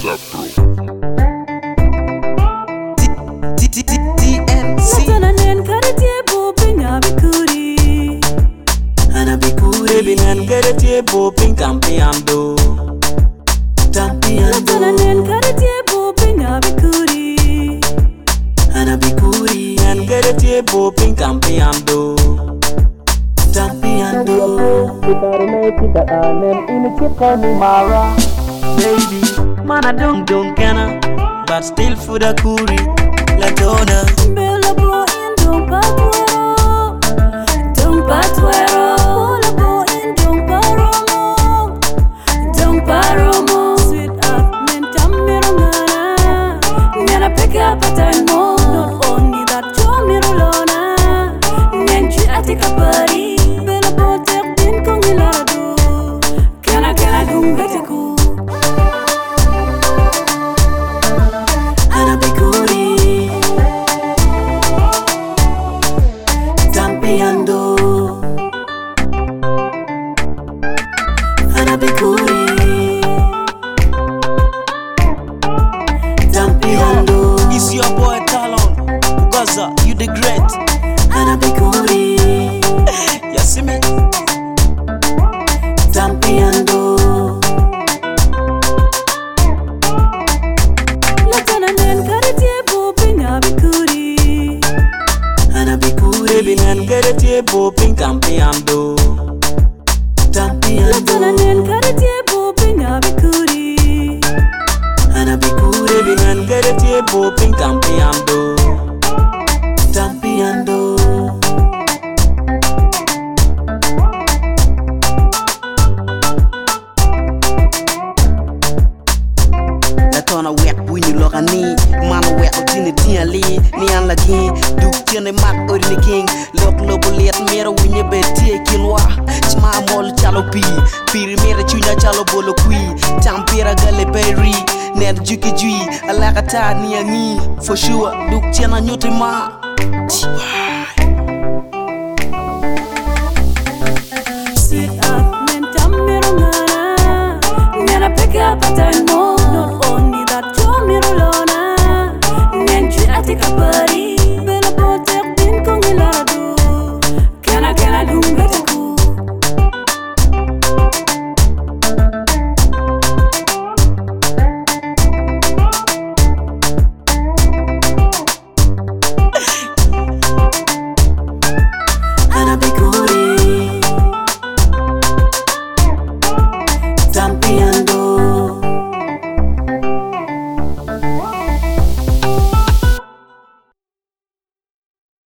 Binan karate boping tampiando Latanan karate boping abikuri Ana bikuri Nan karate boping tampiando Itarime kita anen ini cipta ni mara Baby, mana dong kana But still fuda kuri Latona Bella boy dong patuero Not only that, you're mirolona. Nenchi atika pari, bela botek din kong ilado. Kana dung betiku. Ana bikuri, tampiando. Ana bikuri, tampiando. It's your boy Talon, Gaza, you the great. Ana bikuri, You see me? tampiando. Latanan karate boping abikuri. Ana bikuri, binan karate boping tampiando. Latanan karate boping abikuri. Ana bikuri, binan karate boping tampiando. Latona wek bunyi lokani mana wek utini tiali ni an lagi duk tiene mat orini king lok lobo liet mera wunye betie kilwa chma mol chalo piri mera chunya chalo bolo kui tampira gale berry net juki jui alaka ta ni angi for sure duk tiena nyuti ma Sit up, men tamiro ngana. Nena pick up a time.